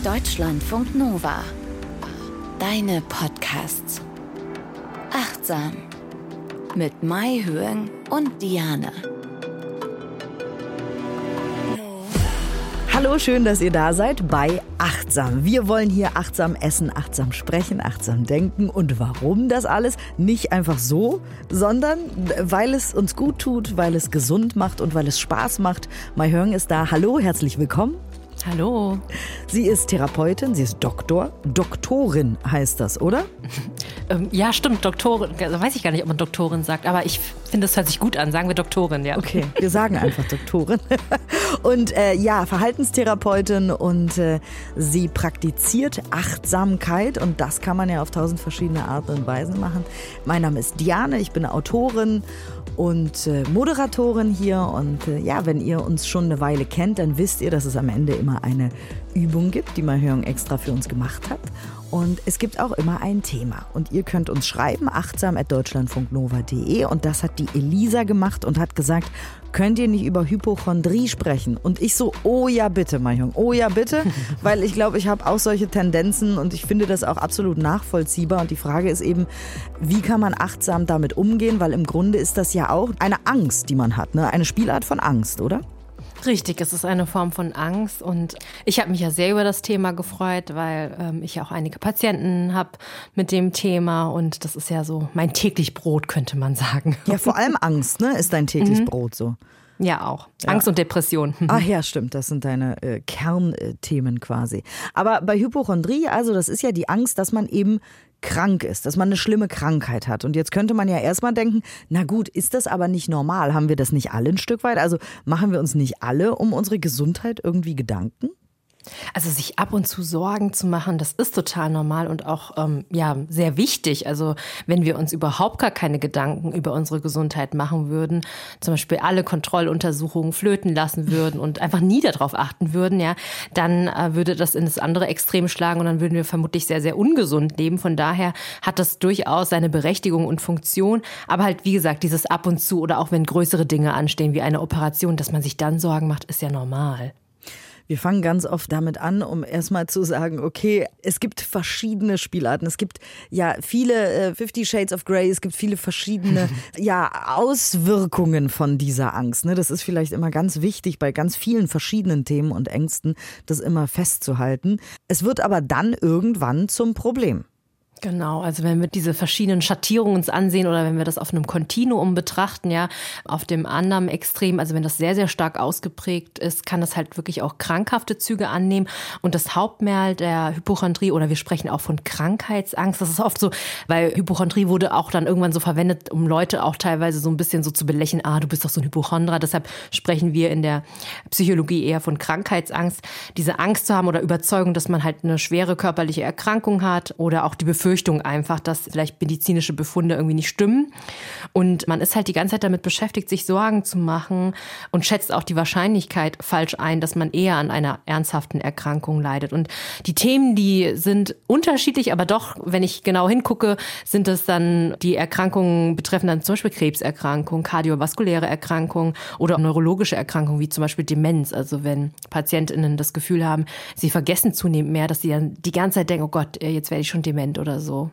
Deutschlandfunk Nova. Deine Podcasts. Achtsam. Mit Mai Höhen und Diane. Hallo, schön, dass ihr da seid bei Achtsam. Wir wollen hier achtsam essen, achtsam sprechen, achtsam denken. Und warum das alles? Nicht einfach so, sondern weil es uns gut tut, weil es gesund macht und weil es Spaß macht. Mai Hören ist da. Hallo, herzlich willkommen. Hallo. Sie ist Therapeutin, sie ist Doktorin heißt das, oder? Ja, stimmt, Doktorin. Also weiß ich gar nicht, ob man Doktorin sagt, aber ich finde, es hört sich gut an. Sagen wir Doktorin, ja. Okay, wir sagen einfach Doktorin. Und Verhaltenstherapeutin und sie praktiziert Achtsamkeit und das kann man ja auf 1000 verschiedene Arten und Weisen machen. Mein Name ist Diane, ich bin Autorin und Moderatorin hier und wenn ihr uns schon eine Weile kennt, dann wisst ihr, dass es am Ende immer eine Übung gibt, die Mai Hören extra für uns gemacht hat. Und es gibt auch immer ein Thema. Und ihr könnt uns schreiben, achtsam@deutschlandfunknova.de. Und das hat die Elisa gemacht und hat gesagt, könnt ihr nicht über Hypochondrie sprechen? Und ich so, oh ja bitte, Mai Hören, oh ja bitte. Weil ich glaube, ich habe auch solche Tendenzen und ich finde das auch absolut nachvollziehbar. Und die Frage ist eben, wie kann man achtsam damit umgehen? Weil im Grunde ist das ja auch eine Angst, die man hat, ne? Eine Spielart von Angst, oder? Richtig, es ist eine Form von Angst und ich habe mich ja sehr über das Thema gefreut, weil ich ja auch einige Patienten habe mit dem Thema und das ist ja so mein täglich Brot, könnte man sagen. Ja, vor allem Angst, ne, ist dein täglich Brot so. Ja, auch. Ja. Angst und Depression. Ach ja, stimmt, das sind deine Kernthemen quasi. Aber bei Hypochondrie, also das ist ja die Angst, dass man eben krank ist, dass man eine schlimme Krankheit hat. Und jetzt könnte man ja erstmal denken, na gut, ist das aber nicht normal? Haben wir das nicht alle ein Stück weit? Also machen wir uns nicht alle um unsere Gesundheit irgendwie Gedanken? Also sich ab und zu Sorgen zu machen, das ist total normal und auch sehr wichtig. Also wenn wir uns überhaupt gar keine Gedanken über unsere Gesundheit machen würden, zum Beispiel alle Kontrolluntersuchungen flöten lassen würden und einfach nie darauf achten würden, ja, dann würde das in das andere Extrem schlagen und dann würden wir vermutlich sehr, sehr ungesund leben. Von daher hat das durchaus seine Berechtigung und Funktion. Aber halt, wie gesagt, dieses ab und zu oder auch wenn größere Dinge anstehen wie eine Operation, dass man sich dann Sorgen macht, ist ja normal. Wir fangen ganz oft damit an, um erstmal zu sagen, okay, es gibt verschiedene Spielarten. Es gibt ja viele 50 Shades of Grey, es gibt viele verschiedene Auswirkungen von dieser Angst. Ne? Das ist vielleicht immer ganz wichtig bei ganz vielen verschiedenen Themen und Ängsten, das immer festzuhalten. Es wird aber dann irgendwann zum Problem. Genau, also wenn wir diese verschiedenen Schattierungen uns ansehen oder wenn wir das auf einem Kontinuum betrachten, ja, auf dem anderen Extrem, also wenn das sehr, sehr stark ausgeprägt ist, kann das halt wirklich auch krankhafte Züge annehmen. Und das Hauptmerkmal der Hypochondrie, oder wir sprechen auch von Krankheitsangst, das ist oft so, weil Hypochondrie wurde auch dann irgendwann so verwendet, um Leute auch teilweise so ein bisschen so zu belächeln, du bist doch so ein Hypochondrer, deshalb sprechen wir in der Psychologie eher von Krankheitsangst. Diese Angst zu haben oder Überzeugung, dass man halt eine schwere körperliche Erkrankung hat oder auch die Befürchtung einfach, dass vielleicht medizinische Befunde irgendwie nicht stimmen. Und man ist halt die ganze Zeit damit beschäftigt, sich Sorgen zu machen und schätzt auch die Wahrscheinlichkeit falsch ein, dass man eher an einer ernsthaften Erkrankung leidet. Und die Themen, die sind unterschiedlich, aber doch, wenn ich genau hingucke, sind es dann die Erkrankungen betreffen dann zum Beispiel Krebserkrankungen, kardiovaskuläre Erkrankungen oder neurologische Erkrankungen, wie zum Beispiel Demenz. Also wenn PatientInnen das Gefühl haben, sie vergessen zunehmend mehr, dass sie dann die ganze Zeit denken, oh Gott, jetzt werde ich schon dement oder so.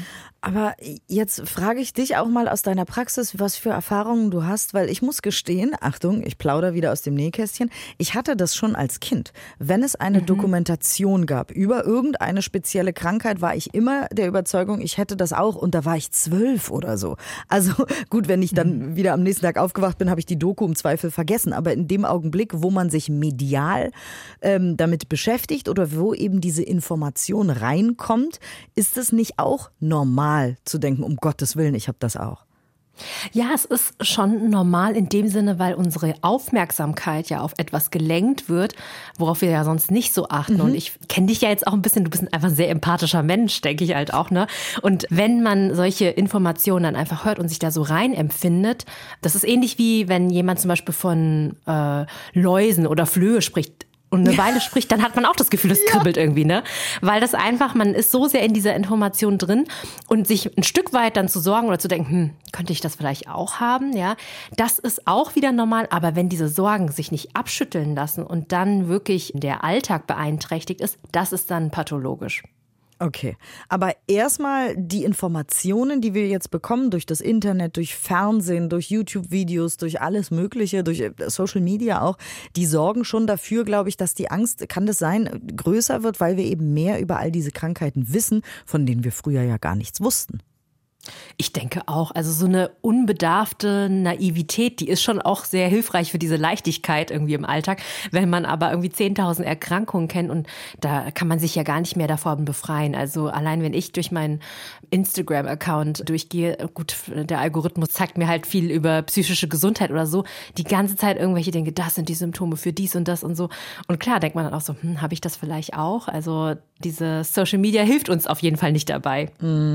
Aber jetzt frage ich dich auch mal aus deiner Praxis, was für Erfahrungen du hast, weil ich muss gestehen, Achtung, ich plaudere wieder aus dem Nähkästchen, ich hatte das schon als Kind. Wenn es eine Dokumentation gab über irgendeine spezielle Krankheit, war ich immer der Überzeugung, ich hätte das auch und da war ich 12 oder so. Also gut, wenn ich dann wieder am nächsten Tag aufgewacht bin, habe ich die Doku im Zweifel vergessen. Aber in dem Augenblick, wo man sich medial damit beschäftigt oder wo eben diese Information reinkommt, ist es nicht auch normal zu denken, um Gottes Willen, ich habe das auch? Ja, es ist schon normal in dem Sinne, weil unsere Aufmerksamkeit ja auf etwas gelenkt wird, worauf wir ja sonst nicht so achten. Und ich kenne dich ja jetzt auch ein bisschen, du bist einfach ein sehr empathischer Mensch, denke ich halt auch, ne? Und wenn man solche Informationen dann einfach hört und sich da so rein empfindet, das ist ähnlich wie wenn jemand zum Beispiel von Läusen oder Flöhe spricht. und eine Weile spricht, dann hat man auch das Gefühl, es kribbelt irgendwie, ne? Weil das einfach, man ist so sehr in dieser Information drin und sich ein Stück weit dann zu sorgen oder zu denken, könnte ich das vielleicht auch haben, ja? Das ist auch wieder normal, aber wenn diese Sorgen sich nicht abschütteln lassen und dann wirklich der Alltag beeinträchtigt ist, das ist dann pathologisch. Okay, aber erstmal die Informationen, die wir jetzt bekommen durch das Internet, durch Fernsehen, durch YouTube-Videos, durch alles Mögliche, durch Social Media auch, die sorgen schon dafür, glaube ich, dass die Angst, kann das sein, größer wird, weil wir eben mehr über all diese Krankheiten wissen, von denen wir früher ja gar nichts wussten. Ich denke auch, also so eine unbedarfte Naivität, die ist schon auch sehr hilfreich für diese Leichtigkeit irgendwie im Alltag, wenn man aber irgendwie 10.000 Erkrankungen kennt und da kann man sich ja gar nicht mehr davon befreien. Also allein wenn ich durch meinen Instagram-Account durchgehe, gut, der Algorithmus zeigt mir halt viel über psychische Gesundheit oder so, die ganze Zeit irgendwelche Dinge, das sind die Symptome für dies und das und so. Und klar denkt man dann auch so, habe ich das vielleicht auch? Also diese Social Media hilft uns auf jeden Fall nicht dabei.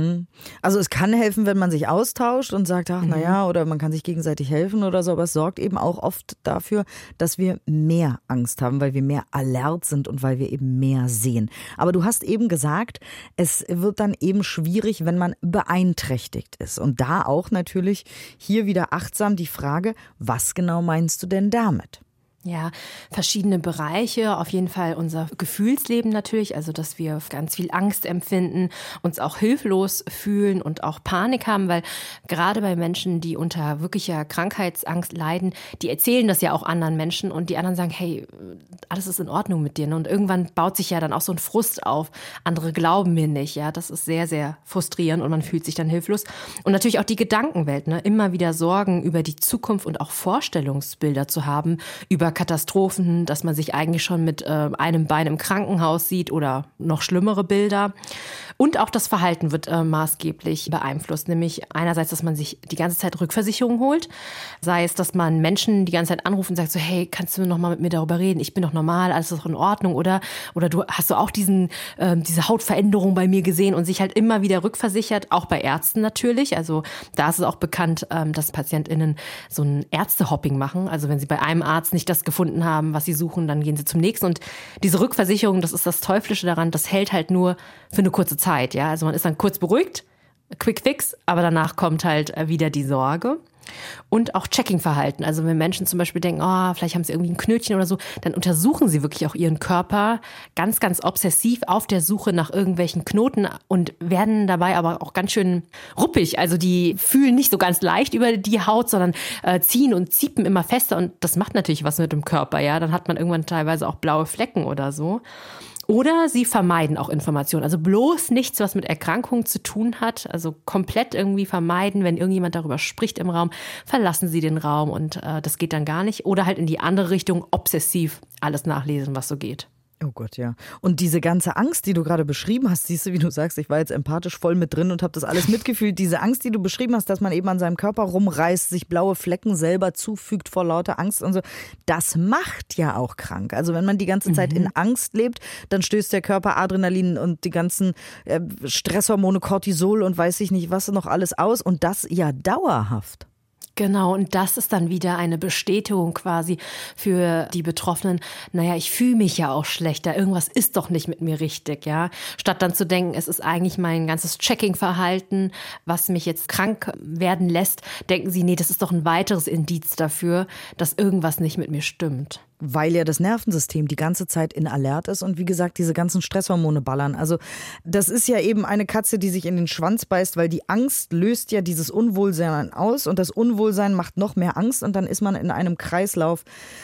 Also es kann helfen, wenn man sich austauscht und sagt, ach naja, oder man kann sich gegenseitig helfen oder so, aber es sorgt eben auch oft dafür, dass wir mehr Angst haben, weil wir mehr alert sind und weil wir eben mehr sehen. Aber du hast eben gesagt, es wird dann eben schwierig, wenn man beeinträchtigt ist. Und da auch natürlich hier wieder achtsam die Frage, was genau meinst du denn damit? Ja, verschiedene Bereiche, auf jeden Fall unser Gefühlsleben natürlich, also dass wir ganz viel Angst empfinden, uns auch hilflos fühlen und auch Panik haben, weil gerade bei Menschen, die unter wirklicher Krankheitsangst leiden, die erzählen das ja auch anderen Menschen und die anderen sagen, hey, alles ist in Ordnung mit dir. Und irgendwann baut sich ja dann auch so ein Frust auf. Andere glauben mir nicht, ja, das ist sehr, sehr frustrierend und man fühlt sich dann hilflos. Und natürlich auch die Gedankenwelt, ne, immer wieder Sorgen über die Zukunft und auch Vorstellungsbilder zu haben, über Katastrophen, dass man sich eigentlich schon mit einem Bein im Krankenhaus sieht oder noch schlimmere Bilder. Und auch das Verhalten wird maßgeblich beeinflusst, nämlich einerseits, dass man sich die ganze Zeit Rückversicherung holt, sei es, dass man Menschen die ganze Zeit anruft und sagt so, hey, kannst du noch mal mit mir darüber reden? Ich bin doch normal, alles ist doch in Ordnung, oder du hast auch diese Hautveränderung bei mir gesehen und sich halt immer wieder rückversichert, auch bei Ärzten natürlich. Also da ist es auch bekannt, dass PatientInnen so ein Ärztehopping machen. Also wenn sie bei einem Arzt nicht das gefunden haben, was sie suchen, dann gehen sie zum nächsten. Und diese Rückversicherung, das ist das Teuflische daran, das hält halt nur für eine kurze Zeit. Ja? Also man ist dann kurz beruhigt, quick fix, aber danach kommt halt wieder die Sorge. Und auch Checking-Verhalten. Also wenn Menschen zum Beispiel denken, oh, vielleicht haben sie irgendwie ein Knötchen oder so, dann untersuchen sie wirklich auch ihren Körper ganz, ganz obsessiv auf der Suche nach irgendwelchen Knoten und werden dabei aber auch ganz schön ruppig. Also die fühlen nicht so ganz leicht über die Haut, sondern ziehen und ziepen immer fester und das macht natürlich was mit dem Körper. Ja, dann hat man irgendwann teilweise auch blaue Flecken oder so. Oder sie vermeiden auch Informationen. Also bloß nichts, was mit Erkrankungen zu tun hat. Also komplett irgendwie vermeiden, wenn irgendjemand darüber spricht im Raum, verlassen sie den Raum und das geht dann gar nicht. Oder halt in die andere Richtung obsessiv alles nachlesen, was so geht. Oh Gott, ja. Und diese ganze Angst, die du gerade beschrieben hast, siehst du, wie du sagst, ich war jetzt empathisch voll mit drin und habe das alles mitgefühlt. Diese Angst, die du beschrieben hast, dass man eben an seinem Körper rumreißt, sich blaue Flecken selber zufügt vor lauter Angst und so, das macht ja auch krank. Also wenn man die ganze Zeit in Angst lebt, dann stößt der Körper Adrenalin und die ganzen Stresshormone, Cortisol und weiß ich nicht was noch alles aus und das ja dauerhaft. Genau, und das ist dann wieder eine Bestätigung quasi für die Betroffenen. Naja, ich fühle mich ja auch schlechter, irgendwas ist doch nicht mit mir richtig, ja. Statt dann zu denken, es ist eigentlich mein ganzes Checking-Verhalten, was mich jetzt krank werden lässt, denken sie, nee, das ist doch ein weiteres Indiz dafür, dass irgendwas nicht mit mir stimmt. Weil ja das Nervensystem die ganze Zeit in Alert ist und wie gesagt, diese ganzen Stresshormone ballern. Also das ist ja eben eine Katze, die sich in den Schwanz beißt, weil die Angst löst ja dieses Unwohlsein aus und das Unwohlsein macht noch mehr Angst und dann ist man in einem Kreislauf,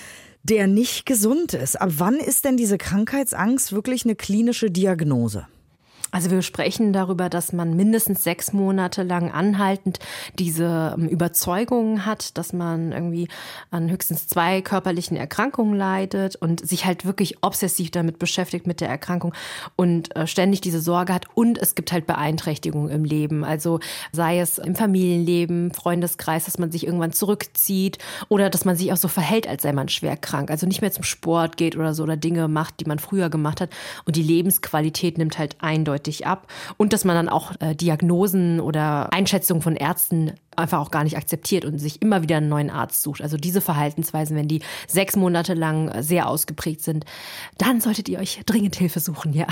der nicht gesund ist. Ab wann ist denn diese Krankheitsangst wirklich eine klinische Diagnose? Also wir sprechen darüber, dass man mindestens 6 Monate lang anhaltend diese Überzeugungen hat, dass man irgendwie an höchstens 2 körperlichen Erkrankungen leidet und sich halt wirklich obsessiv damit beschäftigt mit der Erkrankung und ständig diese Sorge hat. Und es gibt halt Beeinträchtigungen im Leben. Also sei es im Familienleben, Freundeskreis, dass man sich irgendwann zurückzieht oder dass man sich auch so verhält, als sei man schwer krank. Also nicht mehr zum Sport geht oder so oder Dinge macht, die man früher gemacht hat. Und die Lebensqualität nimmt halt eindeutig eindeutig ab und dass man dann auch Diagnosen oder Einschätzungen von Ärzten einfach auch gar nicht akzeptiert und sich immer wieder einen neuen Arzt sucht. Also diese Verhaltensweisen, wenn die 6 Monate lang sehr ausgeprägt sind, dann solltet ihr euch dringend Hilfe suchen, ja.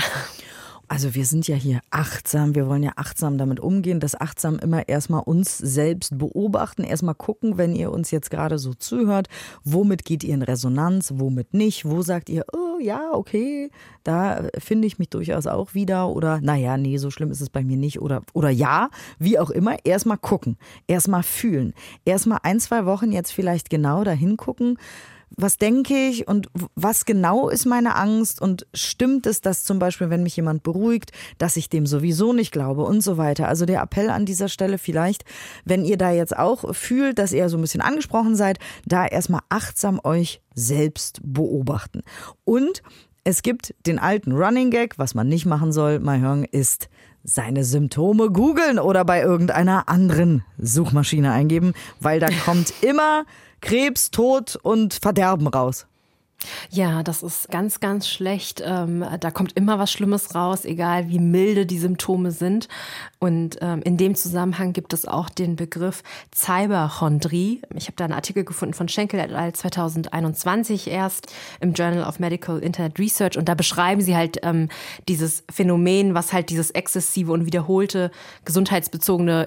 Also wir sind ja hier achtsam, wir wollen ja achtsam damit umgehen, das achtsam immer erstmal uns selbst beobachten, erstmal gucken, wenn ihr uns jetzt gerade so zuhört, womit geht ihr in Resonanz, womit nicht, wo sagt ihr, oh ja, okay, da finde ich mich durchaus auch wieder oder naja, nee, so schlimm ist es bei mir nicht oder ja, wie auch immer, erstmal gucken, erstmal fühlen, erstmal 1-2 Wochen jetzt vielleicht genau dahin gucken, was denke ich und was genau ist meine Angst und stimmt es, dass zum Beispiel, wenn mich jemand beruhigt, dass ich dem sowieso nicht glaube und so weiter. Also der Appell an dieser Stelle vielleicht, wenn ihr da jetzt auch fühlt, dass ihr so ein bisschen angesprochen seid, da erstmal achtsam euch selbst beobachten. Und es gibt den alten Running Gag, was man nicht machen soll, mal hören, ist seine Symptome googeln oder bei irgendeiner anderen Suchmaschine eingeben, weil da kommt immer Krebs, Tod und Verderben raus. Ja, das ist ganz, ganz schlecht. Da kommt immer was Schlimmes raus, egal wie milde die Symptome sind. Und in dem Zusammenhang gibt es auch den Begriff Cyberchondrie. Ich habe da einen Artikel gefunden von Schenkel et al. 2021 erst im Journal of Medical Internet Research. Und da beschreiben sie halt dieses Phänomen, was halt dieses exzessive und wiederholte gesundheitsbezogene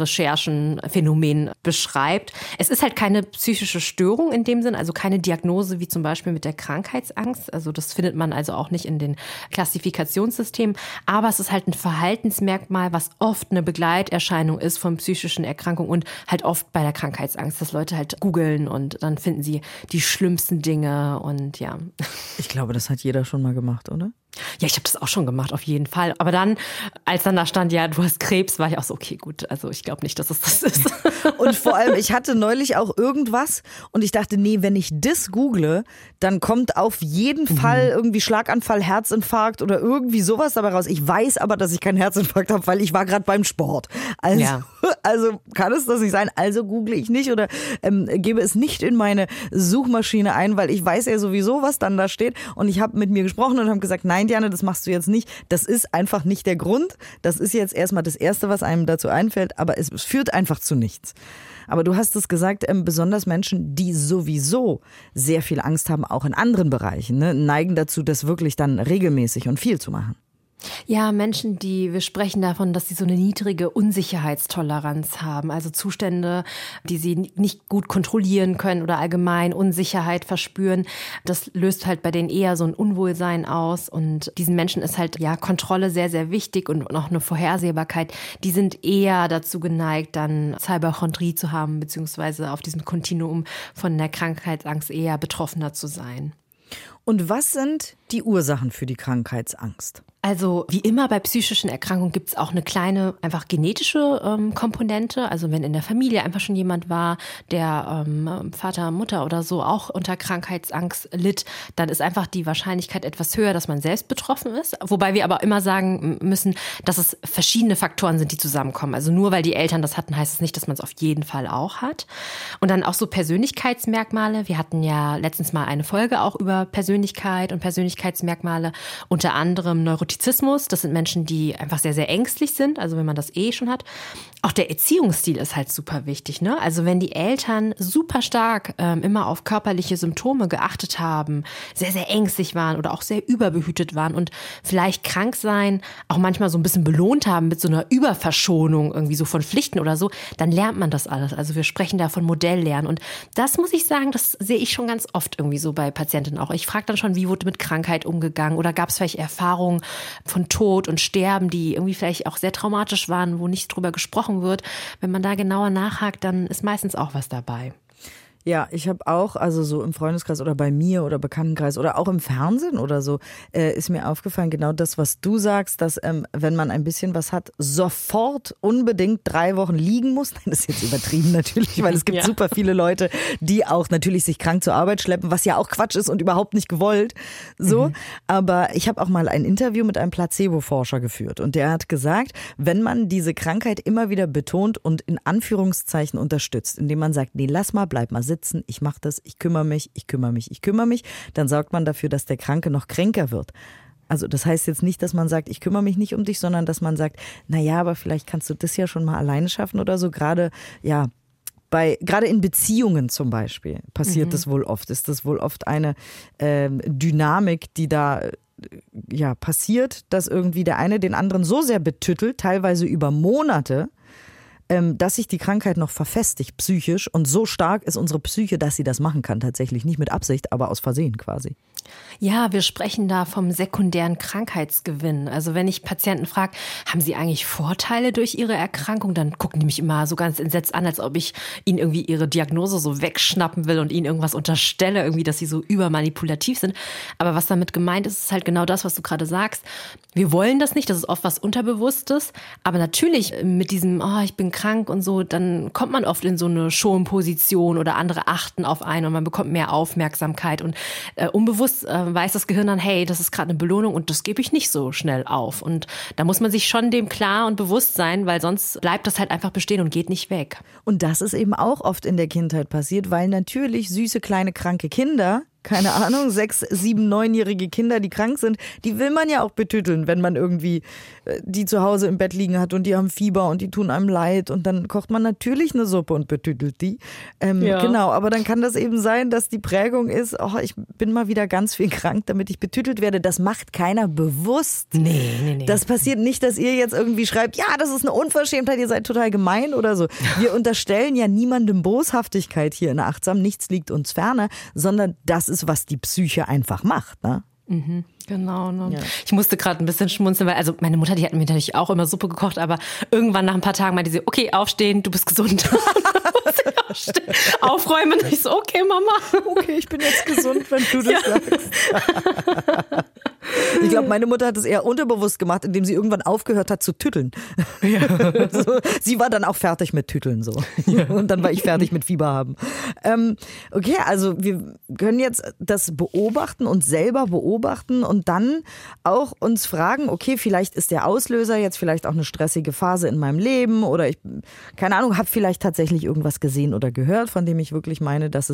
Internetrecherchen-Phänomen beschreibt. Es ist halt keine psychische Störung in dem Sinn, also keine Diagnose wie zum Beispiel mit der Krankheitsangst. Also das findet man also auch nicht in den Klassifikationssystemen. Aber es ist halt ein Verhaltensmerkmal, was oft eine Begleiterscheinung ist von psychischen Erkrankungen und halt oft bei der Krankheitsangst, dass Leute halt googeln und dann finden sie die schlimmsten Dinge und ja. Ich glaube, das hat jeder schon mal gemacht, oder? Ja, ich habe das auch schon gemacht, auf jeden Fall. Aber dann, als dann da stand, ja, du hast Krebs, war ich auch so, okay, gut, also ich glaube nicht, dass es das ist. Und vor allem, ich hatte neulich auch irgendwas und ich dachte, nee, wenn ich das google, dann kommt auf jeden Fall irgendwie Schlaganfall, Herzinfarkt oder irgendwie sowas dabei raus. Ich weiß aber, dass ich keinen Herzinfarkt habe, weil ich war gerade beim Sport. Also, ja. Also kann es das nicht sein, also google ich nicht oder gebe es nicht in meine Suchmaschine ein, weil ich weiß ja sowieso, was dann da steht. Und ich habe mit mir gesprochen und habe gesagt, nein, Diane, das machst du jetzt nicht. Das ist einfach nicht der Grund. Das ist jetzt erstmal das Erste, was einem dazu einfällt, aber es führt einfach zu nichts. Aber du hast es gesagt, besonders Menschen, die sowieso sehr viel Angst haben, auch in anderen Bereichen, ne, neigen dazu, das wirklich dann regelmäßig und viel zu machen. Ja, Menschen, wir sprechen davon, dass sie so eine niedrige Unsicherheitstoleranz haben. Also Zustände, die sie nicht gut kontrollieren können oder allgemein Unsicherheit verspüren. Das löst halt bei denen eher so ein Unwohlsein aus. Und diesen Menschen ist halt, ja, Kontrolle sehr, sehr wichtig und auch eine Vorhersehbarkeit. Die sind eher dazu geneigt, dann Cyberchondrie zu haben, beziehungsweise auf diesem Kontinuum von der Krankheitsangst eher betroffener zu sein. Und was sind die Ursachen für die Krankheitsangst? Also wie immer bei psychischen Erkrankungen gibt es auch eine kleine, einfach genetische Komponente. Also wenn in der Familie einfach schon jemand war, der Vater, Mutter oder so auch unter Krankheitsangst litt, dann ist einfach die Wahrscheinlichkeit etwas höher, dass man selbst betroffen ist. Wobei wir aber immer sagen müssen, dass es verschiedene Faktoren sind, die zusammenkommen. Also nur weil die Eltern das hatten, heißt es nicht, dass man es auf jeden Fall auch hat. Und dann auch so Persönlichkeitsmerkmale. Wir hatten ja letztens mal eine Folge auch über Persönlichkeit und Persönlichkeitsmerkmale, unter anderem Neurotizismus. Das sind Menschen, die einfach sehr, sehr ängstlich sind, also wenn man das schon hat. Auch der Erziehungsstil ist halt super wichtig, ne? Also wenn die Eltern super stark immer auf körperliche Symptome geachtet haben, sehr, sehr ängstlich waren oder auch sehr überbehütet waren und vielleicht krank sein, auch manchmal so ein bisschen belohnt haben mit so einer Überverschonung irgendwie so von Pflichten oder so, dann lernt man das alles. Also wir sprechen da von Modelllernen und das muss ich sagen, das sehe ich schon ganz oft irgendwie so bei Patientinnen auch. Ich frage dann schon, wie wurde mit Krankheit umgegangen oder gab es vielleicht Erfahrungen von Tod und Sterben, die irgendwie vielleicht auch sehr traumatisch waren, wo nicht drüber gesprochen wird. Wenn man da genauer nachhakt, dann ist meistens auch was dabei. Ja, ich habe auch, also so im Freundeskreis oder bei mir oder Bekanntenkreis oder auch im Fernsehen oder so, ist mir aufgefallen, genau das, was du sagst, dass wenn man ein bisschen was hat, sofort unbedingt 3 Wochen liegen muss. Nein, das ist jetzt übertrieben natürlich, weil es gibt super viele Leute, die auch natürlich sich krank zur Arbeit schleppen, was ja auch Quatsch ist und überhaupt nicht gewollt. So, aber ich habe auch mal ein Interview mit einem Placebo-Forscher geführt und der hat gesagt, wenn man diese Krankheit immer wieder betont und in Anführungszeichen unterstützt, indem man sagt, nee, lass mal, bleib mal sitzen, ich mache das, ich kümmere mich, dann sorgt man dafür, dass der Kranke noch kränker wird. Also das heißt jetzt nicht, dass man sagt, ich kümmere mich nicht um dich, sondern dass man sagt, naja, aber vielleicht kannst du das ja schon mal alleine schaffen oder so. Gerade in Beziehungen zum Beispiel passiert das wohl oft. Ist das wohl oft eine Dynamik, die da passiert, dass irgendwie der eine den anderen so sehr betüttelt, teilweise über Monate, dass sich die Krankheit noch verfestigt psychisch und so stark ist unsere Psyche, dass sie das machen kann, tatsächlich nicht mit Absicht, aber aus Versehen quasi. Ja, wir sprechen da vom sekundären Krankheitsgewinn. Also wenn ich Patienten frage, haben sie eigentlich Vorteile durch ihre Erkrankung, dann gucken die mich immer so ganz entsetzt an, als ob ich ihnen irgendwie ihre Diagnose so wegschnappen will und ihnen irgendwas unterstelle, irgendwie, dass sie so übermanipulativ sind. Aber was damit gemeint ist, ist halt genau das, was du gerade sagst. Wir wollen das nicht, das ist oft was Unterbewusstes. Aber natürlich mit diesem, ich bin krank und so, dann kommt man oft in so eine Schonposition oder andere achten auf einen und man bekommt mehr Aufmerksamkeit. Und unbewusst weiß das Gehirn dann, hey, das ist gerade eine Belohnung und das gebe ich nicht so schnell auf. Und da muss man sich schon dem klar und bewusst sein, weil sonst bleibt das halt einfach bestehen und geht nicht weg. Und das ist eben auch oft in der Kindheit passiert, weil natürlich süße kleine kranke Kinder, keine Ahnung, 6-, 7-, 9-jährige Kinder, die krank sind, die will man ja auch betütteln, wenn man irgendwie die zu Hause im Bett liegen hat und die haben Fieber und die tun einem leid und dann kocht man natürlich eine Suppe und betüttelt die. Genau, aber dann kann das eben sein, dass die Prägung ist, ich bin mal wieder ganz viel krank, damit ich betüttelt werde. Das macht keiner bewusst. Nee. Das passiert nicht, dass ihr jetzt irgendwie schreibt, ja, das ist eine Unverschämtheit, ihr seid total gemein oder so. Wir unterstellen ja niemandem Boshaftigkeit hier in Achtsam, nichts liegt uns ferne, sondern das ist, was die Psyche einfach macht, ne? Mhm, genau. Ne? Ja. Ich musste gerade ein bisschen schmunzeln, weil meine Mutter, die hat mir natürlich auch immer Suppe gekocht, aber irgendwann nach ein paar Tagen meinte sie, okay, aufstehen, du bist gesund. Aufräumen. Und ich so, okay, Mama. Okay, ich bin jetzt gesund, wenn du das sagst. Ich glaube, meine Mutter hat es eher unterbewusst gemacht, indem sie irgendwann aufgehört hat zu tütteln. Ja. So, sie war dann auch fertig mit Tütteln so. Ja. Und dann war ich fertig mit Fieber haben. Okay, also wir können jetzt das beobachten, uns selber beobachten und dann auch uns fragen, okay, vielleicht ist der Auslöser jetzt vielleicht auch eine stressige Phase in meinem Leben oder ich, keine Ahnung, habe vielleicht tatsächlich irgendwas gesehen oder gehört, von dem ich wirklich meine, dass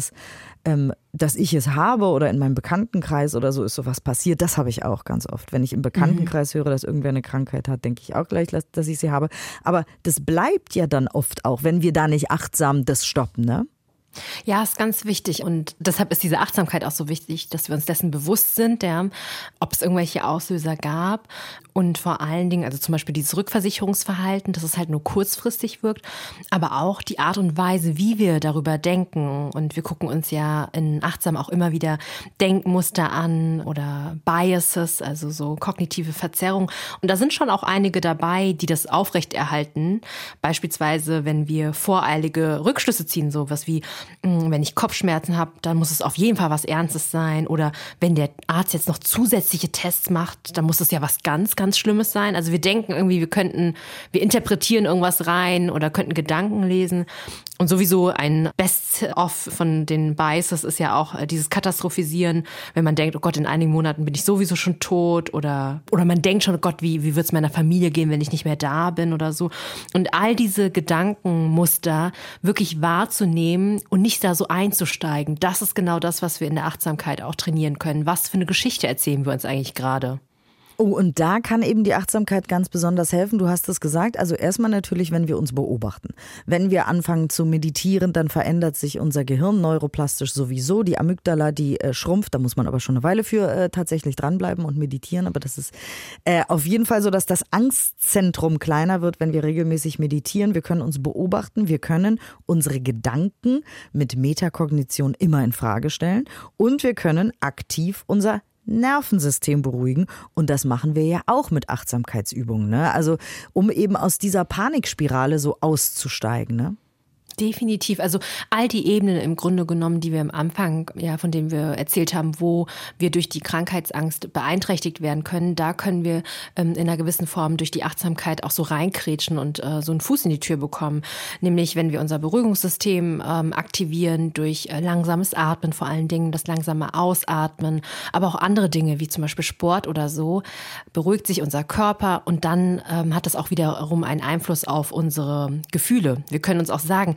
ich es habe oder in meinem Bekanntenkreis oder so ist sowas passiert. Das habe ich auch ganz oft. Wenn ich im Bekanntenkreis höre, dass irgendwer eine Krankheit hat, denke ich auch gleich, dass ich sie habe. Aber das bleibt ja dann oft auch, wenn wir da nicht achtsam das stoppen, ne? Ja, ist ganz wichtig und deshalb ist diese Achtsamkeit auch so wichtig, dass wir uns dessen bewusst sind, ob es irgendwelche Auslöser gab und vor allen Dingen, also zum Beispiel dieses Rückversicherungsverhalten, dass es halt nur kurzfristig wirkt, aber auch die Art und Weise, wie wir darüber denken und wir gucken uns ja in Achtsam auch immer wieder Denkmuster an oder Biases, also so kognitive Verzerrungen und da sind schon auch einige dabei, die das aufrechterhalten, beispielsweise wenn wir voreilige Rückschlüsse ziehen, sowas wie wenn ich Kopfschmerzen habe, dann muss es auf jeden Fall was Ernstes sein. Oder wenn der Arzt jetzt noch zusätzliche Tests macht, dann muss es ja was ganz, ganz Schlimmes sein. Also wir denken irgendwie, wir interpretieren irgendwas rein oder könnten Gedanken lesen. Und sowieso ein Best-of von den Biases ist ja auch dieses Katastrophisieren, wenn man denkt, oh Gott, in einigen Monaten bin ich sowieso schon tot oder man denkt schon, oh Gott, wie wird es meiner Familie gehen, wenn ich nicht mehr da bin oder so. Und all diese Gedankenmuster wirklich wahrzunehmen und nicht da so einzusteigen, das ist genau das, was wir in der Achtsamkeit auch trainieren können. Was für eine Geschichte erzählen wir uns eigentlich gerade? Oh, und da kann eben die Achtsamkeit ganz besonders helfen. Du hast es gesagt. Also erstmal natürlich, wenn wir uns beobachten. Wenn wir anfangen zu meditieren, dann verändert sich unser Gehirn neuroplastisch sowieso. Die Amygdala, die schrumpft. Da muss man aber schon eine Weile für tatsächlich dranbleiben und meditieren. Aber das ist auf jeden Fall so, dass das Angstzentrum kleiner wird, wenn wir regelmäßig meditieren. Wir können uns beobachten. Wir können unsere Gedanken mit Metakognition immer in Frage stellen. Und wir können aktiv unser Nervensystem beruhigen und das machen wir ja auch mit Achtsamkeitsübungen, ne? Also um eben aus dieser Panikspirale so auszusteigen, ne? Definitiv. Also all die Ebenen im Grunde genommen, die wir am Anfang, von denen wir erzählt haben, wo wir durch die Krankheitsangst beeinträchtigt werden können, da können wir in einer gewissen Form durch die Achtsamkeit auch so reinkrätschen und so einen Fuß in die Tür bekommen. Nämlich, wenn wir unser Beruhigungssystem aktivieren durch langsames Atmen, vor allen Dingen das langsame Ausatmen, aber auch andere Dinge wie zum Beispiel Sport oder so, beruhigt sich unser Körper und dann hat das auch wiederum einen Einfluss auf unsere Gefühle. Wir können uns auch sagen,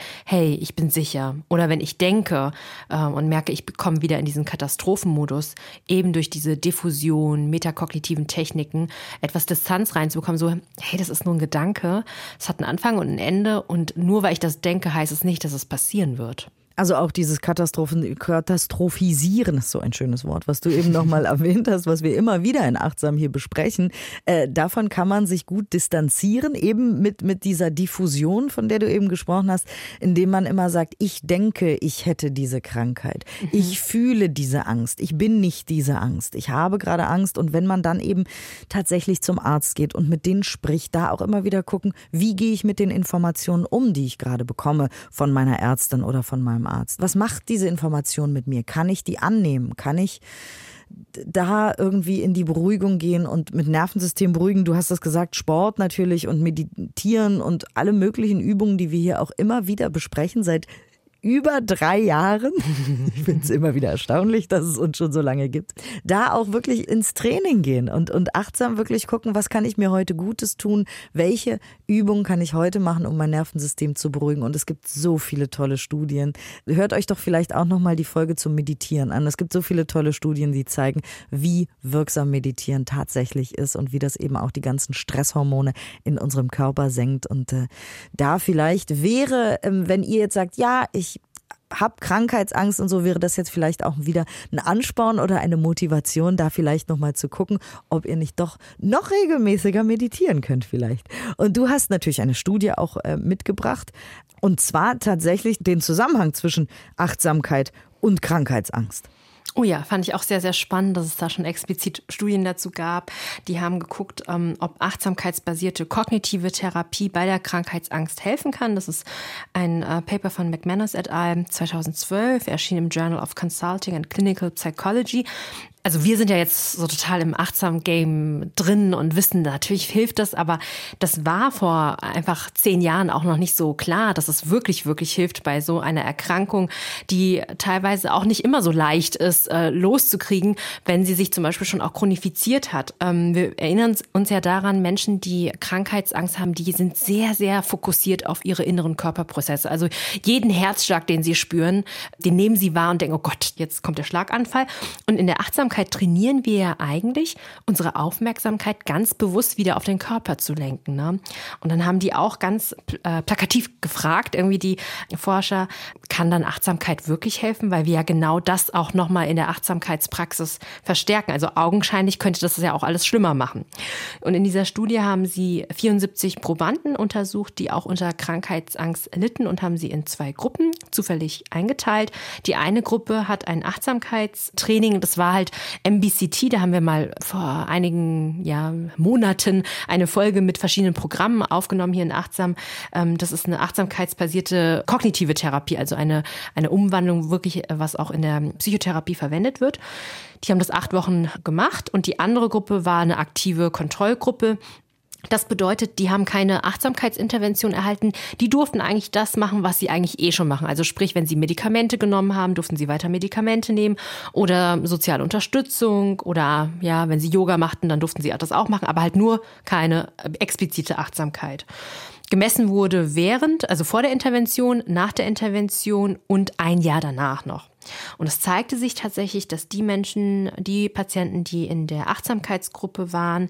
hey, ich bin sicher. Oder wenn ich denke und merke, ich komme wieder in diesen Katastrophenmodus, eben durch diese Diffusion, metakognitiven Techniken, etwas Distanz reinzubekommen, so, hey, das ist nur ein Gedanke, es hat einen Anfang und ein Ende und nur weil ich das denke, heißt es nicht, dass es passieren wird. Also auch dieses Katastrophisieren ist so ein schönes Wort, was du eben nochmal erwähnt hast, was wir immer wieder in Achtsam hier besprechen. Davon kann man sich gut distanzieren, eben mit dieser Diffusion, von der du eben gesprochen hast, indem man immer sagt, ich denke, ich hätte diese Krankheit. Ich fühle diese Angst. Ich bin nicht diese Angst. Ich habe gerade Angst. Und wenn man dann eben tatsächlich zum Arzt geht und mit denen spricht, da auch immer wieder gucken, wie gehe ich mit den Informationen um, die ich gerade bekomme von meiner Ärztin oder von meinem Arzt. Was macht diese Information mit mir? Kann ich die annehmen? Kann ich da irgendwie in die Beruhigung gehen und mit Nervensystem beruhigen? Du hast das gesagt, Sport natürlich und Meditieren und alle möglichen Übungen, die wir hier auch immer wieder besprechen, seit über 3 Jahren. Ich finde es immer wieder erstaunlich, dass es uns schon so lange gibt. Da auch wirklich ins Training gehen und achtsam wirklich gucken, was kann ich mir heute Gutes tun? Welche Übungen kann ich heute machen, um mein Nervensystem zu beruhigen? Und es gibt so viele tolle Studien. Hört euch doch vielleicht auch nochmal die Folge zum Meditieren an. Es gibt so viele tolle Studien, die zeigen, wie wirksam Meditieren tatsächlich ist und wie das eben auch die ganzen Stresshormone in unserem Körper senkt. Und da vielleicht wäre, wenn ihr jetzt sagt, ja, ich habe Krankheitsangst und so, wäre das jetzt vielleicht auch wieder ein Ansporn oder eine Motivation, da vielleicht nochmal zu gucken, ob ihr nicht doch noch regelmäßiger meditieren könnt vielleicht. Und du hast natürlich eine Studie auch mitgebracht und zwar tatsächlich den Zusammenhang zwischen Achtsamkeit und Krankheitsangst. Oh ja, fand ich auch sehr, sehr spannend, dass es da schon explizit Studien dazu gab. Die haben geguckt, ob achtsamkeitsbasierte kognitive Therapie bei der Krankheitsangst helfen kann. Das ist ein Paper von McManus et al. 2012, erschien im Journal of Consulting and Clinical Psychology. Also wir sind ja jetzt so total im Achtsam-Game drin und wissen, natürlich hilft das, aber das war vor einfach 10 Jahren auch noch nicht so klar, dass es wirklich, wirklich hilft bei so einer Erkrankung, die teilweise auch nicht immer so leicht ist, loszukriegen, wenn sie sich zum Beispiel schon auch chronifiziert hat. Wir erinnern uns ja daran, Menschen, die Krankheitsangst haben, die sind sehr, sehr fokussiert auf ihre inneren Körperprozesse. Also jeden Herzschlag, den sie spüren, den nehmen sie wahr und denken, oh Gott, jetzt kommt der Schlaganfall. Und in der Achtsamkeit trainieren wir ja eigentlich, unsere Aufmerksamkeit ganz bewusst wieder auf den Körper zu lenken. Ne? Und dann haben die auch ganz plakativ gefragt, irgendwie die Forscher, kann dann Achtsamkeit wirklich helfen? Weil wir ja genau das auch nochmal in der Achtsamkeitspraxis verstärken. Also augenscheinlich könnte das ja auch alles schlimmer machen. Und in dieser Studie haben sie 74 Probanden untersucht, die auch unter Krankheitsangst litten und haben sie in 2 Gruppen zufällig eingeteilt. Die eine Gruppe hat ein Achtsamkeitstraining, das war halt MBCT, da haben wir mal vor einigen Monaten eine Folge mit verschiedenen Programmen aufgenommen hier in Achtsam. Das ist eine achtsamkeitsbasierte kognitive Therapie, also eine Umwandlung wirklich, was auch in der Psychotherapie verwendet wird. Die haben das 8 Wochen gemacht und die andere Gruppe war eine aktive Kontrollgruppe. Das bedeutet, die haben keine Achtsamkeitsintervention erhalten. Die durften eigentlich das machen, was sie eigentlich schon machen. Also sprich, wenn sie Medikamente genommen haben, durften sie weiter Medikamente nehmen oder soziale Unterstützung oder wenn sie Yoga machten, dann durften sie das auch machen, aber halt nur keine explizite Achtsamkeit. Gemessen wurde also vor der Intervention, nach der Intervention und 1 Jahr danach noch. Und es zeigte sich tatsächlich, dass die Patienten, die in der Achtsamkeitsgruppe waren,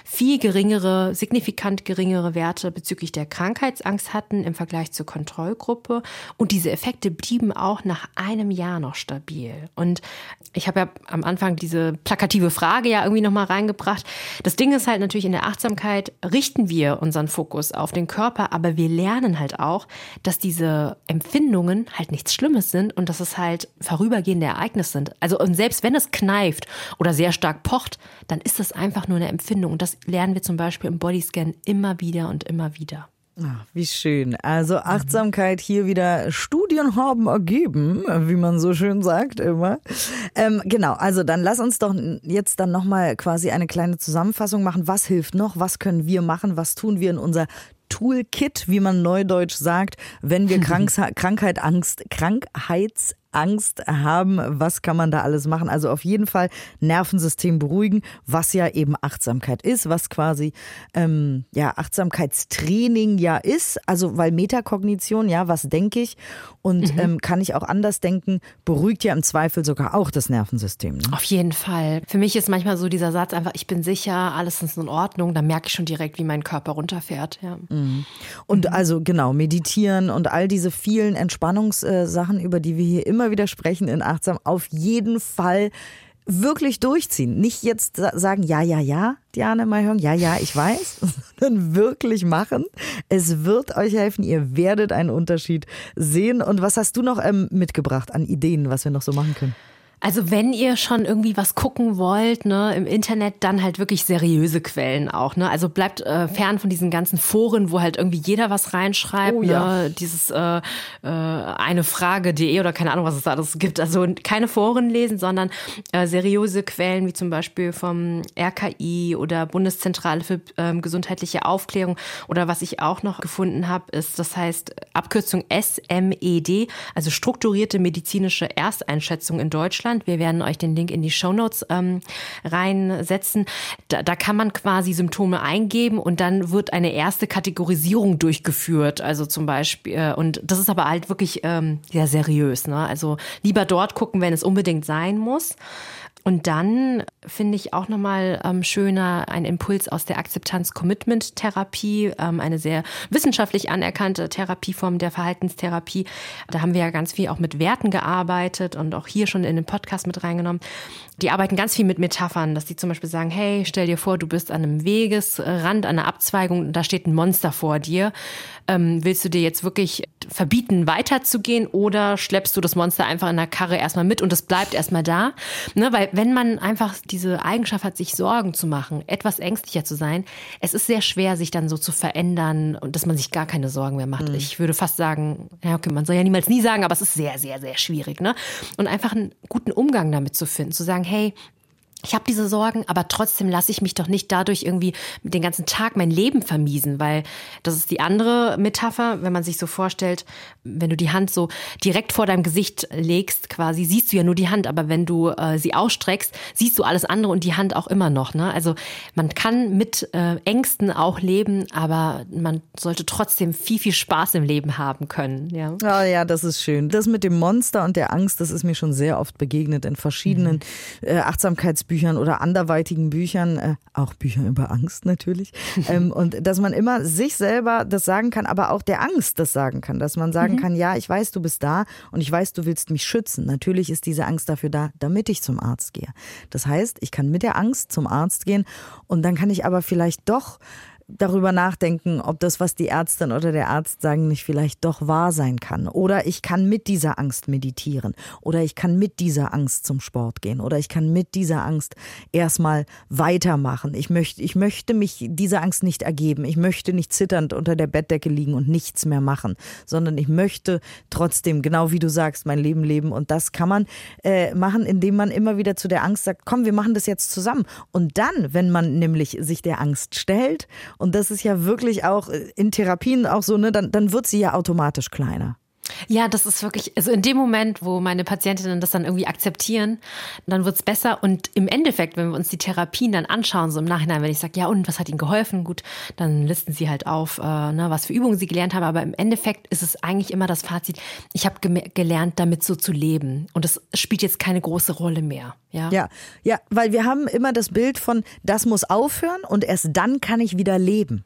signifikant geringere Werte bezüglich der Krankheitsangst hatten im Vergleich zur Kontrollgruppe. Und diese Effekte blieben auch nach 1 Jahr noch stabil. Und ich habe ja am Anfang diese plakative Frage irgendwie nochmal reingebracht. Das Ding ist halt natürlich, in der Achtsamkeit richten wir unseren Fokus auf den Körper, aber wir lernen halt auch, dass diese Empfindungen halt nichts Schlimmes sind und dass es halt vorübergehende Ereignisse sind. Also und selbst wenn es kneift oder sehr stark pocht, dann ist das einfach nur eine Empfindung. Und das lernen wir zum Beispiel im Bodyscan immer wieder und immer wieder. Ach, wie schön. Also Achtsamkeit hier wieder Studien haben ergeben, wie man so schön sagt immer. Genau, also dann lass uns doch jetzt dann nochmal quasi eine kleine Zusammenfassung machen. Was hilft noch? Was können wir machen? Was tun wir in unser Toolkit, wie man neudeutsch sagt, wenn wir Krankheitsangst Angst haben. Was kann man da alles machen? Also auf jeden Fall Nervensystem beruhigen, was ja eben Achtsamkeit ist, was quasi Achtsamkeitstraining ja ist. Also weil Metakognition, ja, was denke ich und kann ich auch anders denken, beruhigt ja im Zweifel sogar auch das Nervensystem. Ne? Auf jeden Fall. Für mich ist manchmal so dieser Satz einfach, ich bin sicher, alles ist in Ordnung. Da merke ich schon direkt, wie mein Körper runterfährt. Ja. Und also genau, meditieren und all diese vielen Entspannungssachen, über die wir hier immer wieder sprechen in Achtsam, auf jeden Fall wirklich durchziehen. Nicht jetzt sagen, ja, Diane, mal hören, ja, ich weiß, sondern wirklich machen. Es wird euch helfen, ihr werdet einen Unterschied sehen. Und was hast du noch mitgebracht an Ideen, was wir noch so machen können? Also wenn ihr schon irgendwie was gucken wollt, ne, im Internet, dann halt wirklich seriöse Quellen auch, ne? Also bleibt fern von diesen ganzen Foren, wo halt irgendwie jeder was reinschreibt, ne? Dieses einefrage.de oder keine Ahnung, was es da alles gibt. Also keine Foren lesen, sondern seriöse Quellen wie zum Beispiel vom RKI oder Bundeszentrale für gesundheitliche Aufklärung oder was ich auch noch gefunden habe, ist, das heißt Abkürzung SMED, also strukturierte medizinische Ersteinschätzung in Deutschland. Wir werden euch den Link in die Shownotes reinsetzen. Da kann man quasi Symptome eingeben und dann wird eine erste Kategorisierung durchgeführt. Also zum Beispiel, und das ist aber halt wirklich sehr seriös, ne? Also lieber dort gucken, wenn es unbedingt sein muss. Und dann finde ich auch nochmal schöner ein Impuls aus der Akzeptanz-Commitment-Therapie, eine sehr wissenschaftlich anerkannte Therapieform der Verhaltenstherapie. Da haben wir ja ganz viel auch mit Werten gearbeitet und auch hier schon in den Podcast mit reingenommen. Die arbeiten ganz viel mit Metaphern, dass die zum Beispiel sagen, hey, stell dir vor, du bist an einem Wegesrand, an einer Abzweigung und da steht ein Monster vor dir. Willst du dir jetzt wirklich verbieten, weiterzugehen oder schleppst du das Monster einfach in der Karre erstmal mit und es bleibt erstmal da? Ne, weil wenn man einfach diese Eigenschaft hat, sich Sorgen zu machen, etwas ängstlicher zu sein, es ist sehr schwer, sich dann so zu verändern und dass man sich gar keine Sorgen mehr macht. Ich würde fast sagen, ja okay, man soll ja niemals nie sagen, aber es ist sehr, sehr, sehr schwierig, ne? Und einfach einen guten Umgang damit zu finden, zu sagen, hey, ich habe diese Sorgen, aber trotzdem lasse ich mich doch nicht dadurch irgendwie den ganzen Tag mein Leben vermiesen, weil das ist die andere Metapher, wenn man sich so vorstellt, wenn du die Hand so direkt vor deinem Gesicht legst, quasi siehst du ja nur die Hand, aber wenn du sie ausstreckst, siehst du alles andere und die Hand auch immer noch, ne? Also man kann mit Ängsten auch leben, aber man sollte trotzdem viel, viel Spaß im Leben haben können, ja. Ja, das ist schön. Das mit dem Monster und der Angst, das ist mir schon sehr oft begegnet in verschiedenen Achtsamkeitsbüchern oder anderweitigen Büchern, auch Bücher über Angst natürlich. Und dass man immer sich selber das sagen kann, aber auch der Angst das sagen kann. Dass man sagen kann, ja, ich weiß, du bist da und ich weiß, du willst mich schützen. Natürlich ist diese Angst dafür da, damit ich zum Arzt gehe. Das heißt, ich kann mit der Angst zum Arzt gehen und dann kann ich aber vielleicht doch darüber nachdenken, ob das, was die Ärztin oder der Arzt sagen, nicht vielleicht doch wahr sein kann. Oder ich kann mit dieser Angst meditieren. Oder ich kann mit dieser Angst zum Sport gehen. Oder ich kann mit dieser Angst erstmal weitermachen. Ich möchte mich dieser Angst nicht ergeben. Ich möchte nicht zitternd unter der Bettdecke liegen und nichts mehr machen. Sondern ich möchte trotzdem, genau wie du sagst, mein Leben leben. Und das kann man machen, indem man immer wieder zu der Angst sagt, komm, wir machen das jetzt zusammen. Und dann, wenn man nämlich sich der Angst stellt, und das ist ja wirklich auch in Therapien auch so, ne, dann wird sie ja automatisch kleiner. Ja, das ist wirklich, also in dem Moment, wo meine Patientinnen das dann irgendwie akzeptieren, dann wird's besser. Und im Endeffekt, wenn wir uns die Therapien dann anschauen, so im Nachhinein, wenn ich sage, ja und, was hat Ihnen geholfen? Gut, dann listen Sie halt auf, was für Übungen Sie gelernt haben. Aber im Endeffekt ist es eigentlich immer das Fazit, ich habe gelernt, damit so zu leben. Und das spielt jetzt keine große Rolle mehr. Ja, weil wir haben immer das Bild von, das muss aufhören und erst dann kann ich wieder leben.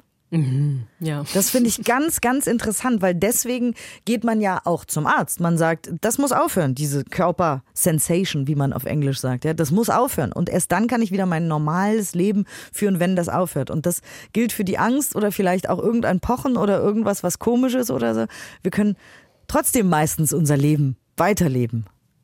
Ja. Das finde ich ganz, ganz interessant, weil deswegen geht man ja auch zum Arzt. Man sagt, das muss aufhören, diese Körper-Sensation, wie man auf Englisch sagt. Ja, das muss aufhören und erst dann kann ich wieder mein normales Leben führen, wenn das aufhört. Und das gilt für die Angst oder vielleicht auch irgendein Pochen oder irgendwas, was komisch ist oder so. Wir können trotzdem meistens unser Leben weiterleben.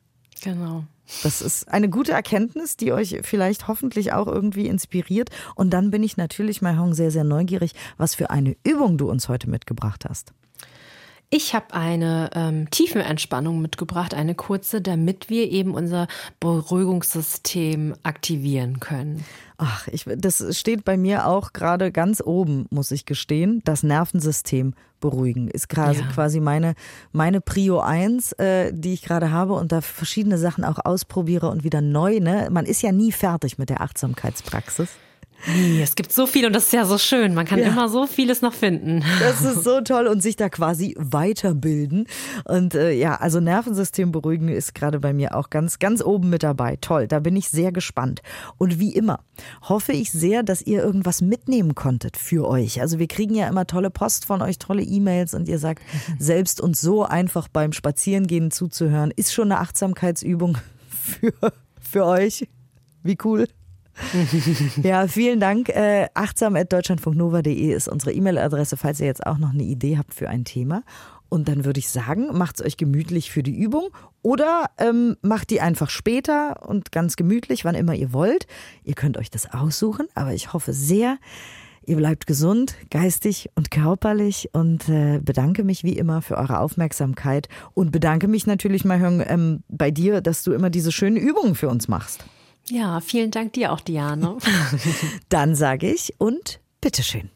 Genau. Das ist eine gute Erkenntnis, die euch vielleicht hoffentlich auch irgendwie inspiriert. Und dann bin ich natürlich, Mai Hong, sehr, sehr neugierig, was für eine Übung du uns heute mitgebracht hast. Ich habe eine Tiefenentspannung mitgebracht, eine kurze, damit wir eben unser Beruhigungssystem aktivieren können. Ach, das steht bei mir auch gerade ganz oben, muss ich gestehen. Das Nervensystem beruhigen ist quasi meine Prio 1, die ich gerade habe und da verschiedene Sachen auch ausprobiere und wieder neu. Ne? Man ist ja nie fertig mit der Achtsamkeitspraxis. Nee, es gibt so viel und das ist ja so schön. Man kann immer so vieles noch finden. Das ist so toll und sich da quasi weiterbilden. Und also Nervensystem beruhigen ist gerade bei mir auch ganz, ganz oben mit dabei. Toll, da bin ich sehr gespannt. Und wie immer hoffe ich sehr, dass ihr irgendwas mitnehmen konntet für euch. Also wir kriegen ja immer tolle Post von euch, tolle E-Mails und ihr sagt, selbst uns so einfach beim Spazierengehen zuzuhören, ist schon eine Achtsamkeitsübung für euch. Wie cool. Ja, vielen Dank. achtsam@deutschlandfunknova.de ist unsere E-Mail-Adresse, falls ihr jetzt auch noch eine Idee habt für ein Thema. Und dann würde ich sagen, macht's euch gemütlich für die Übung oder macht die einfach später und ganz gemütlich, wann immer ihr wollt. Ihr könnt euch das aussuchen, aber ich hoffe sehr, ihr bleibt gesund, geistig und körperlich und bedanke mich wie immer für eure Aufmerksamkeit und bedanke mich natürlich mal bei dir, dass du immer diese schönen Übungen für uns machst. Ja, vielen Dank dir auch, Diane. Dann sage ich und bitteschön.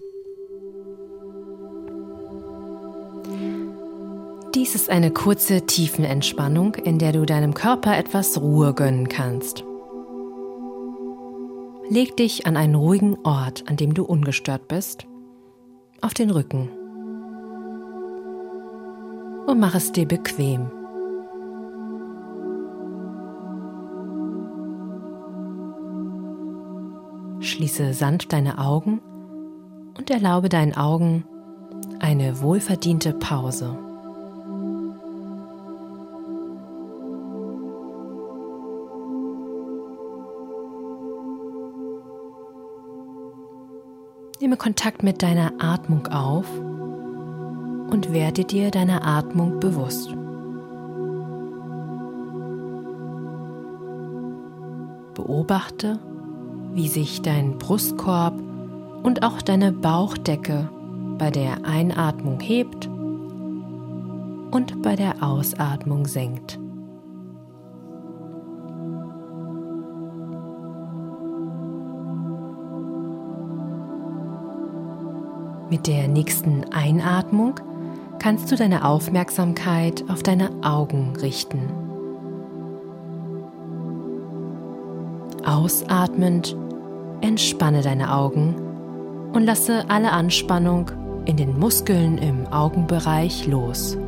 Dies ist eine kurze Tiefenentspannung, in der du deinem Körper etwas Ruhe gönnen kannst. Leg dich an einen ruhigen Ort, an dem du ungestört bist, auf den Rücken und mach es dir bequem. Schließe sanft deine Augen und erlaube deinen Augen eine wohlverdiente Pause. Nehme Kontakt mit deiner Atmung auf und werde dir deiner Atmung bewusst. Beobachte, wie sich dein Brustkorb und auch deine Bauchdecke bei der Einatmung hebt und bei der Ausatmung senkt. Mit der nächsten Einatmung kannst du deine Aufmerksamkeit auf deine Augen richten. Ausatmend entspanne deine Augen und lasse alle Anspannung in den Muskeln im Augenbereich los.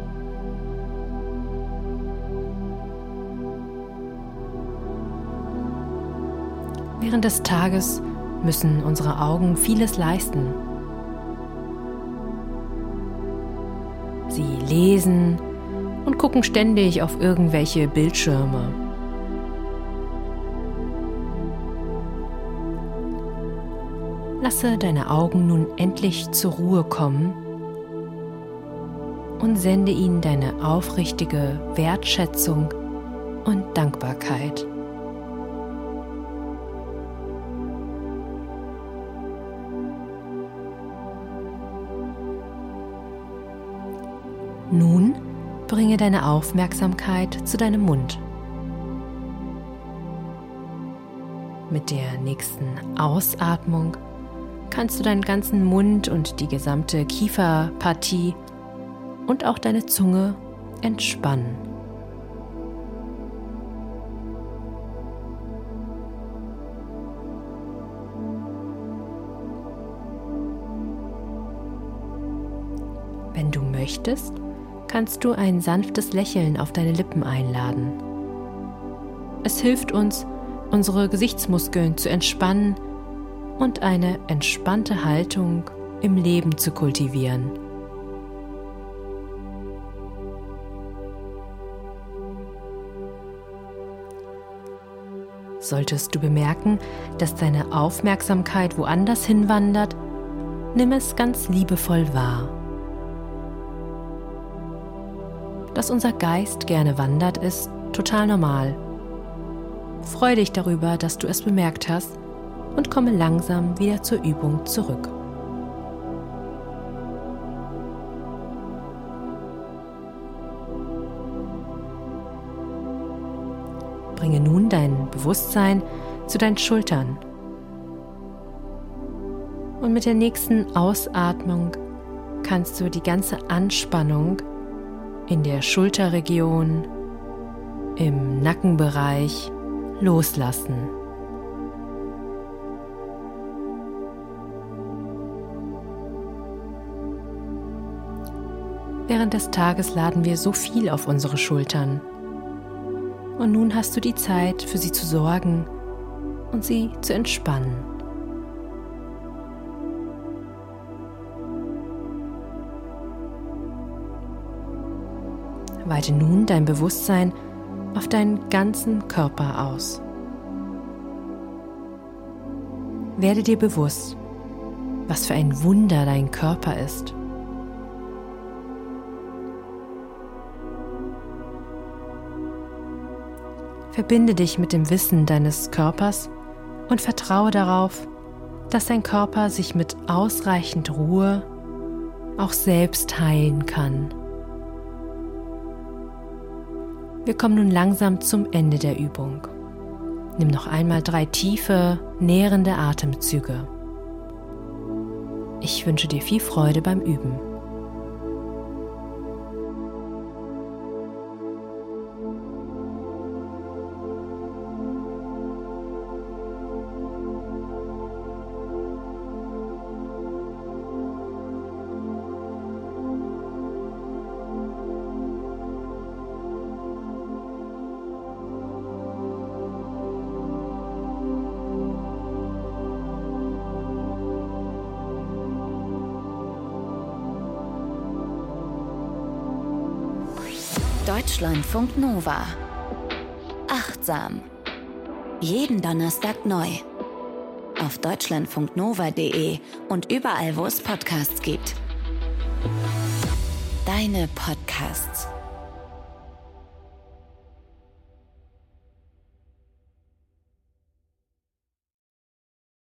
Während des Tages müssen unsere Augen vieles leisten. Sie lesen und gucken ständig auf irgendwelche Bildschirme. Lasse deine Augen nun endlich zur Ruhe kommen und sende ihnen deine aufrichtige Wertschätzung und Dankbarkeit. Nun bringe deine Aufmerksamkeit zu deinem Mund. Mit der nächsten Ausatmung kannst du deinen ganzen Mund und die gesamte Kieferpartie und auch deine Zunge entspannen. Wenn du möchtest, kannst du ein sanftes Lächeln auf deine Lippen einladen. Es hilft uns, unsere Gesichtsmuskeln zu entspannen und eine entspannte Haltung im Leben zu kultivieren. Solltest du bemerken, dass deine Aufmerksamkeit woanders hinwandert, nimm es ganz liebevoll wahr. Dass unser Geist gerne wandert, ist total normal. Freu dich darüber, dass du es bemerkt hast und komme langsam wieder zur Übung zurück. Bringe nun dein Bewusstsein zu deinen Schultern. Und mit der nächsten Ausatmung kannst du die ganze Anspannung in der Schulterregion, im Nackenbereich loslassen. Während des Tages laden wir so viel auf unsere Schultern. Und nun hast du die Zeit, für sie zu sorgen und sie zu entspannen. Weite nun dein Bewusstsein auf deinen ganzen Körper aus. Werde dir bewusst, was für ein Wunder dein Körper ist. Verbinde dich mit dem Wissen deines Körpers und vertraue darauf, dass dein Körper sich mit ausreichend Ruhe auch selbst heilen kann. Wir kommen nun langsam zum Ende der Übung. Nimm noch einmal 3 tiefe, nährende Atemzüge. Ich wünsche dir viel Freude beim Üben. Deutschlandfunk Nova. Achtsam. Jeden Donnerstag neu. Auf deutschlandfunknova.de und überall, wo es Podcasts gibt. Deine Podcasts.